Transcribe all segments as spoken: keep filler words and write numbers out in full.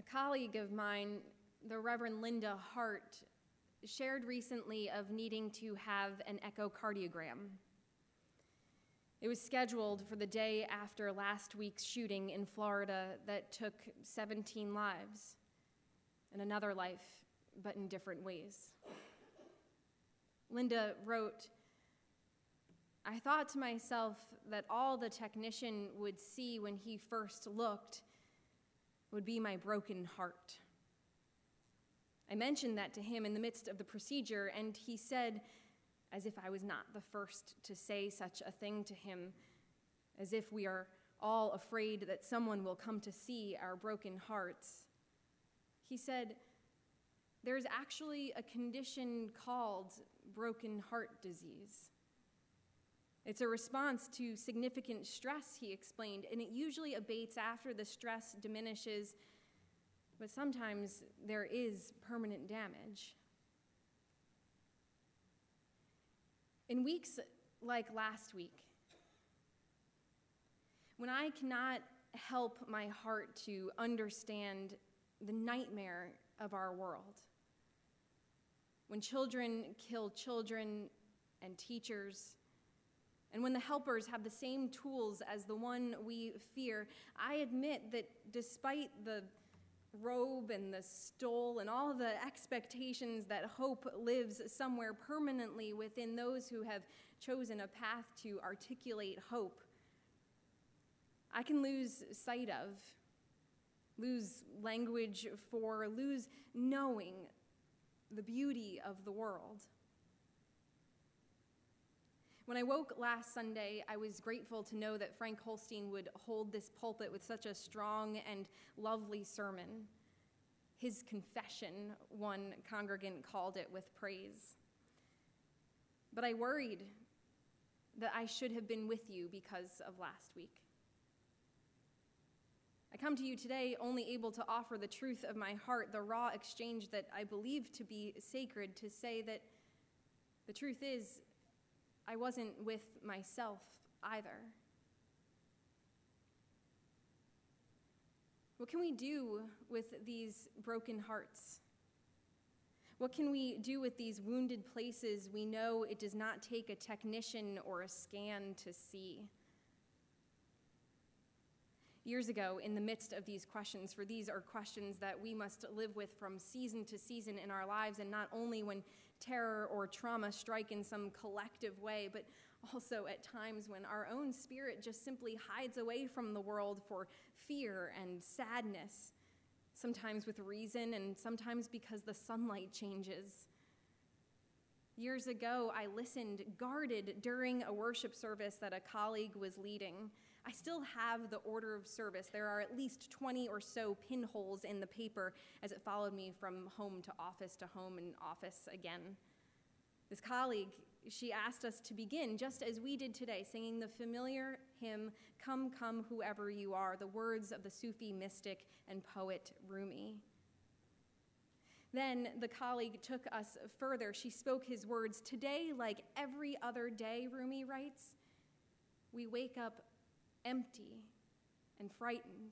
A colleague of mine, the Reverend Linda Hart, shared recently of needing to have an echocardiogram. It was scheduled for the day after last week's shooting in Florida that took seventeen lives, and another life, but in different ways. Linda wrote, "I thought to myself that all the technician would see when he first looked would be my broken heart. I mentioned that to him in the midst of the procedure, and he said, as if I was not the first to say such a thing to him, as if we are all afraid that someone will come to see our broken hearts. He said, there's actually a condition called broken heart disease. It's a response to significant stress," he explained, "and it usually abates after the stress diminishes, but sometimes there is permanent damage." In weeks like last week, when I cannot help my heart to understand the nightmare of our world, when children kill children and teachers, and when the helpers have the same tools as the one we fear, I admit that despite the robe and the stole and all the expectations that hope lives somewhere permanently within those who have chosen a path to articulate hope, I can lose sight of, lose language for, lose knowing the beauty of the world. When I woke last Sunday, I was grateful to know that Frank Holstein would hold this pulpit with such a strong and lovely sermon. His confession, one congregant called it with praise. But I worried that I should have been with you because of last week. I come to you today only able to offer the truth of my heart, the raw exchange that I believe to be sacred, to say that the truth is, I wasn't with myself either. What can we do with these broken hearts? What can we do with these wounded places we know it does not take a technician or a scan to see? Years ago, in the midst of these questions, for these are questions that we must live with from season to season in our lives, and not only when terror or trauma strike in some collective way, but also at times when our own spirit just simply hides away from the world for fear and sadness, sometimes with reason and sometimes because the sunlight changes. Years ago, I listened guarded during a worship service that a colleague was leading. I still have the order of service. There are at least twenty or so pinholes in the paper as it followed me from home to office to home and office again. This colleague, she asked us to begin, just as we did today, singing the familiar hymn, "Come, Come, Whoever You Are," the words of the Sufi mystic and poet Rumi. Then the colleague took us further. She spoke his words, "Today, like every other day," Rumi writes, "we wake up empty and frightened."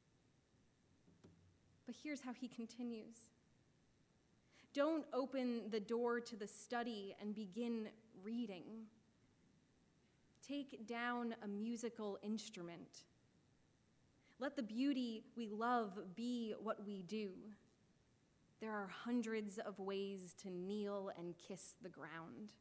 But here's how he continues. Don't open the door to the study and begin reading. Take down a musical instrument. Let the beauty we love be what we do. There are hundreds of ways to kneel and kiss the ground.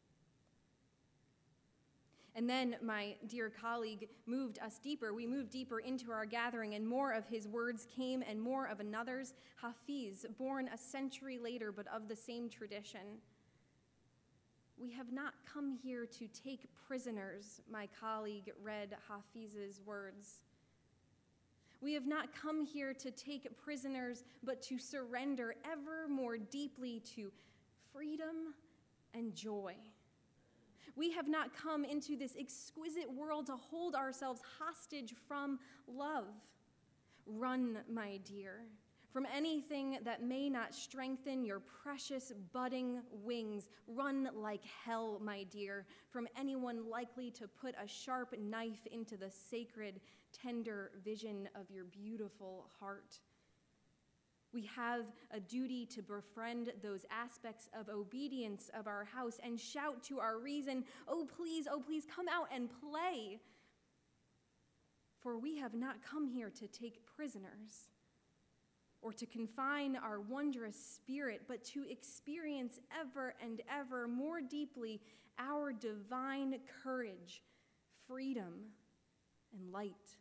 And then my dear colleague moved us deeper. We moved deeper into our gathering, and more of his words came and more of another's. Hafiz, born a century later, but of the same tradition. We have not come here to take prisoners, my colleague read Hafiz's words. We have not come here to take prisoners, but to surrender ever more deeply to freedom and joy. We have not come into this exquisite world to hold ourselves hostage from love. Run, my dear, from anything that may not strengthen your precious budding wings. Run like hell, my dear, from anyone likely to put a sharp knife into the sacred, tender vision of your beautiful heart. We have a duty to befriend those aspects of obedience of our house and shout to our reason, "Oh, please, oh, please, come out and play." For we have not come here to take prisoners or to confine our wondrous spirit, but to experience ever and ever more deeply our divine courage, freedom, and light.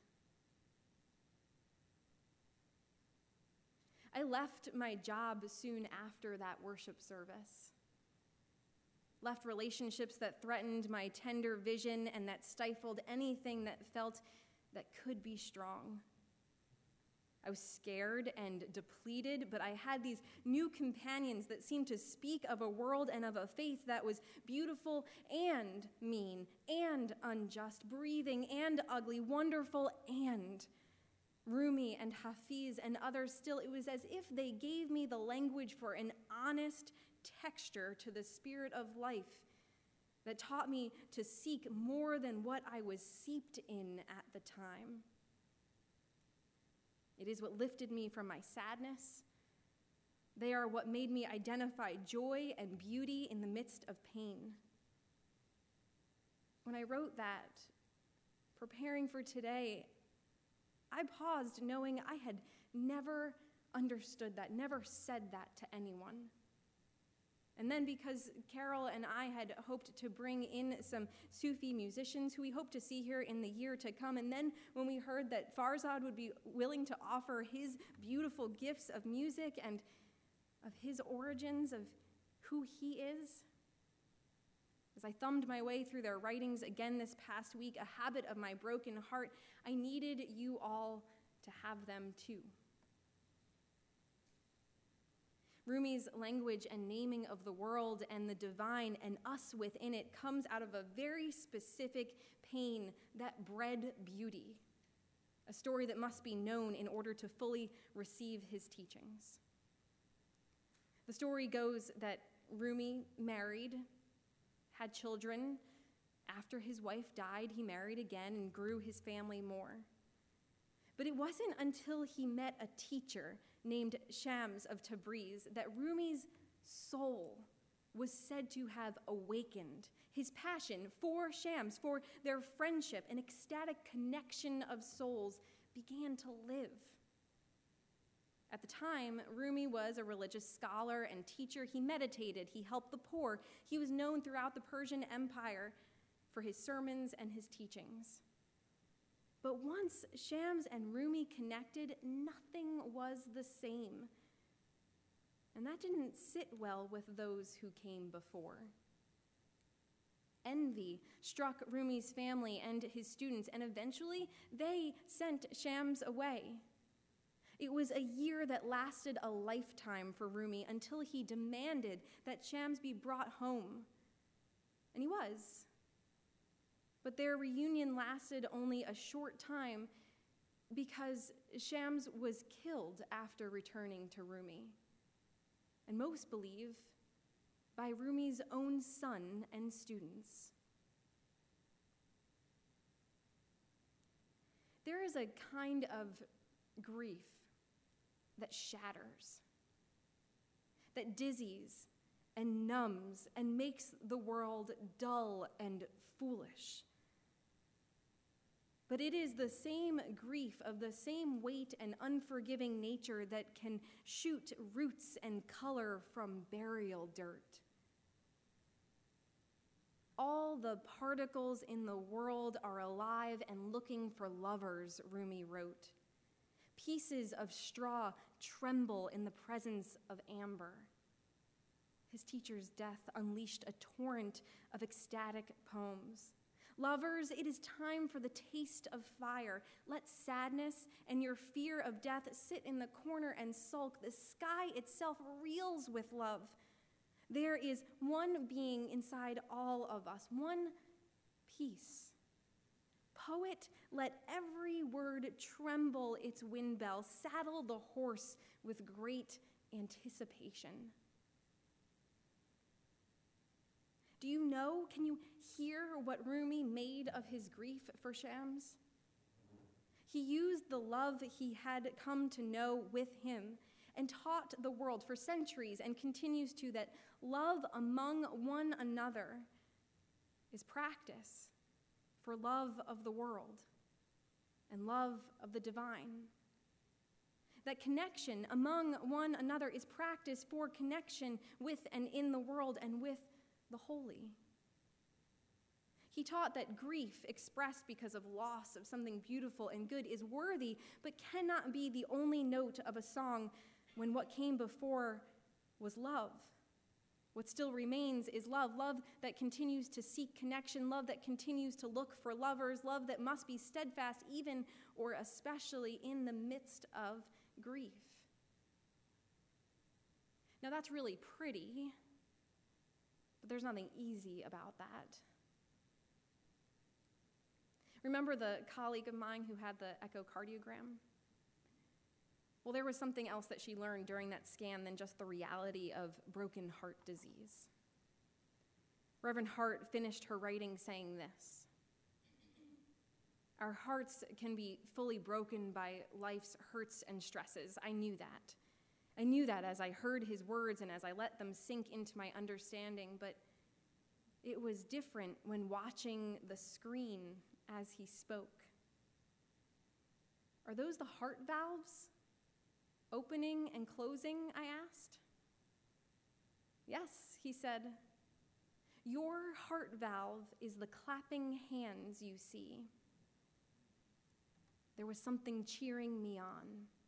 I left my job soon after that worship service. Left relationships that threatened my tender vision and that stifled anything that felt that could be strong. I was scared and depleted, but I had these new companions that seemed to speak of a world and of a faith that was beautiful and mean and unjust, breathing and ugly, wonderful and Rumi and Hafiz and others. Still, it was as if they gave me the language for an honest texture to the spirit of life that taught me to seek more than what I was seeped in at the time. It is what lifted me from my sadness. They are what made me identify joy and beauty in the midst of pain. When I wrote that, preparing for today, I paused knowing I had never understood that, never said that to anyone. And then because Carol and I had hoped to bring in some Sufi musicians who we hope to see here in the year to come, and then when we heard that Farzad would be willing to offer his beautiful gifts of music and of his origins, of who he is, as I thumbed my way through their writings again this past week, a habit of my broken heart, I needed you all to have them too. Rumi's language and naming of the world and the divine and us within it comes out of a very specific pain that bred beauty, a story that must be known in order to fully receive his teachings. The story goes that Rumi married, had children. After his wife died, he married again and grew his family more. But it wasn't until he met a teacher named Shams of Tabriz that Rumi's soul was said to have awakened. His passion for Shams, for their friendship, an ecstatic connection of souls, began to live. At the time, Rumi was a religious scholar and teacher. He meditated, he helped the poor. He was known throughout the Persian Empire for his sermons and his teachings. But once Shams and Rumi connected, nothing was the same. And that didn't sit well with those who came before. Envy struck Rumi's family and his students, and eventually they sent Shams away. It was a year that lasted a lifetime for Rumi until he demanded that Shams be brought home. And he was. But their reunion lasted only a short time because Shams was killed after returning to Rumi. And most believe by Rumi's own son and students. There is a kind of grief that shatters, that dizzies and numbs and makes the world dull and foolish. But it is the same grief of the same weight and unforgiving nature that can shoot roots and color from burial dirt. All the particles in the world are alive and looking for lovers, Rumi wrote. Pieces of straw tremble in the presence of amber. His teacher's death unleashed a torrent of ecstatic poems. Lovers, it is time for the taste of fire. Let sadness and your fear of death sit in the corner and sulk. The sky itself reels with love. There is one being inside all of us, one peace. Poet, let every word tremble its wind bell. Saddle the horse with great anticipation. Do you know, can you hear what Rumi made of his grief for Shams? He used the love he had come to know with him and taught the world for centuries and continues to that love among one another is practice for love of the world and love of the divine. That connection among one another is practice for connection with and in the world and with the holy. He taught that grief expressed because of loss of something beautiful and good is worthy, but cannot be the only note of a song when what came before was love. What still remains is love, love that continues to seek connection, love that continues to look for lovers, love that must be steadfast even or especially in the midst of grief. Now that's really pretty, but there's nothing easy about that. Remember the colleague of mine who had the echocardiogram? Well, there was something else that she learned during that scan than just the reality of broken heart disease. Reverend Hart finished her writing saying this: "Our hearts can be fully broken by life's hurts and stresses. I knew that. I knew that as I heard his words and as I let them sink into my understanding, but it was different when watching the screen as he spoke." Are those the heart valves? Opening and closing, I asked. Yes, he said. Your heart valve is the clapping hands you see. There was something cheering me on.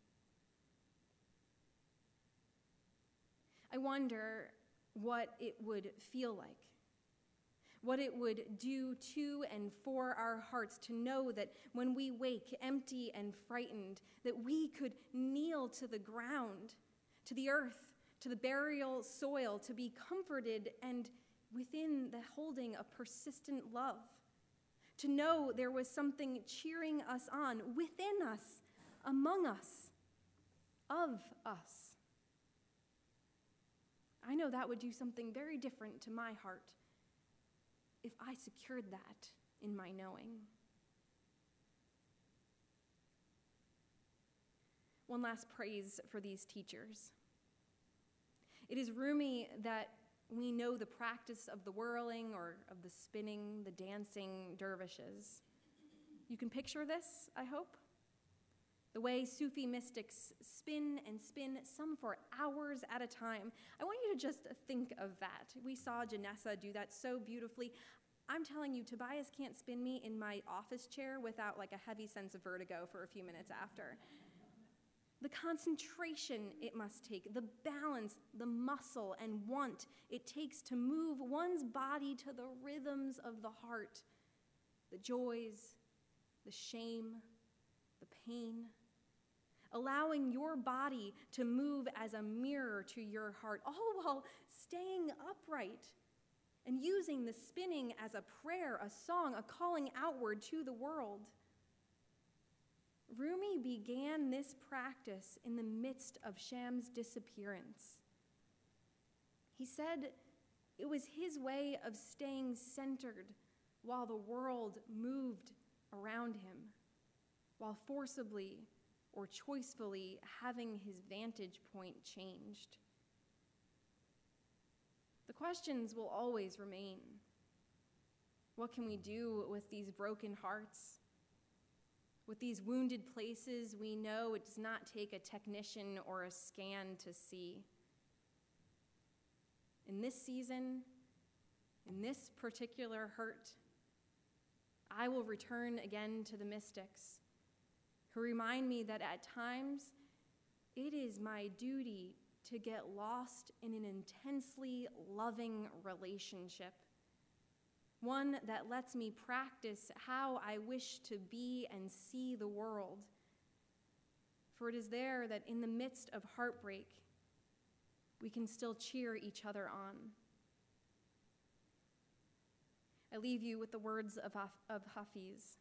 I wonder what it would feel like, what it would do to and for our hearts to know that when we wake empty and frightened, that we could kneel to the ground, to the earth, to the burial soil, to be comforted and within the holding of persistent love, to know there was something cheering us on within us, among us, of us. I know that would do something very different to my heart if I secured that in my knowing. One last praise for these teachers. It is roomy that we know the practice of the whirling or of the spinning, the dancing dervishes. You can picture this, I hope? The way Sufi mystics spin and spin, some for hours at a time. I want you to just think of that. We saw Janessa do that so beautifully. I'm telling you, Tobias can't spin me in my office chair without like a heavy sense of vertigo for a few minutes after. The concentration it must take, the balance, the muscle and want it takes to move one's body to the rhythms of the heart, the joys, the shame, the pain. Allowing your body to move as a mirror to your heart, all while staying upright and using the spinning as a prayer, a song, a calling outward to the world. Rumi began this practice in the midst of Sham's disappearance. He said it was his way of staying centered while the world moved around him, while forcibly or choicefully having his vantage point changed. The questions will always remain. What can we do with these broken hearts? With these wounded places we know it does not take a technician or a scan to see. In this season, in this particular hurt, I will return again to the mystics, who remind me that at times it is my duty to get lost in an intensely loving relationship, one that lets me practice how I wish to be and see the world. For it is there that in the midst of heartbreak, we can still cheer each other on. I leave you with the words of, of Hafiz.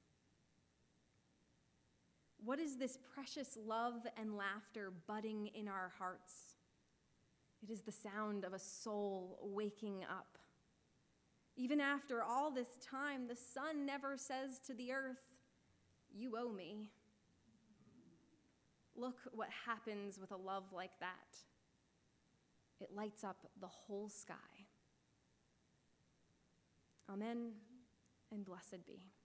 What is this precious love and laughter budding in our hearts? It is the sound of a soul waking up. Even after all this time, the sun never says to the earth, "You owe me." Look what happens with a love like that. It lights up the whole sky. Amen, and blessed be.